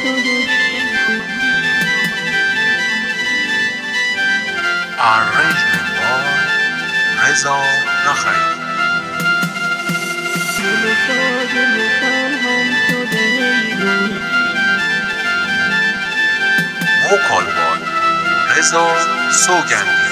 Arrangement by رضا نخعی. وکال بای رضا سوگندی.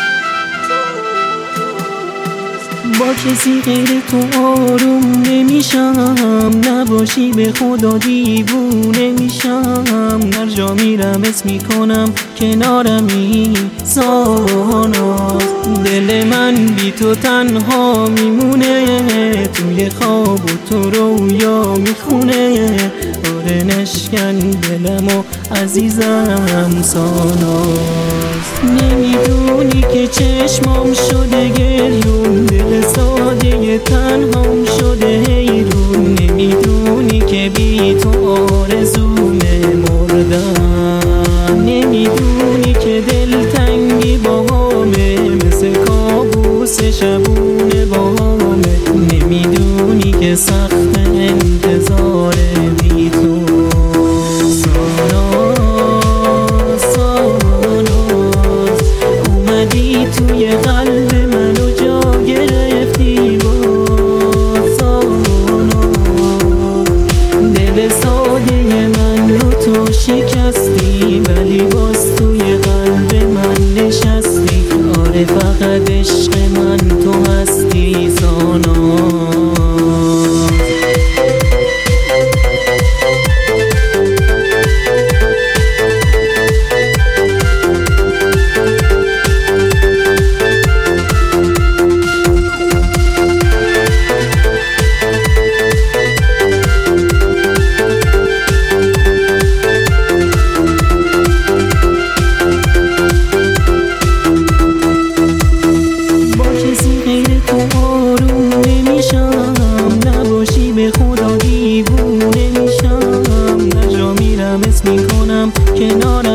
با کسی غیر تو آروم نمیشم، نباشی به خدا دیوونه میشم. هر جا میرم اسم میکنم کنارمی ساناز. دل من بی تو تنها میمونه، توی خواب و تو رویا میخونه. آره نشکن دلمو عزیزم ساناز. نمیدونی که چشمام شده گریون، دل ساده تنهام شده حیرون. نمیدونی که بی تو آرزومه مردن. نمیدونی که دلتنگی باهامه، مثل کابوس شبونه باهامه. نمیدونی که سخت انتظار بی تو ساناز. ساناز اومدی توی قلب منو جا گرفتی باز. ساناز دل ساده من رو تو شکستی، ولی باز توی قلب من نشستی. آره فقط عشق من تو هستی ساناز. نباشی به خدا دیوونه میشم. هر جا میرم اسم میکنم کنار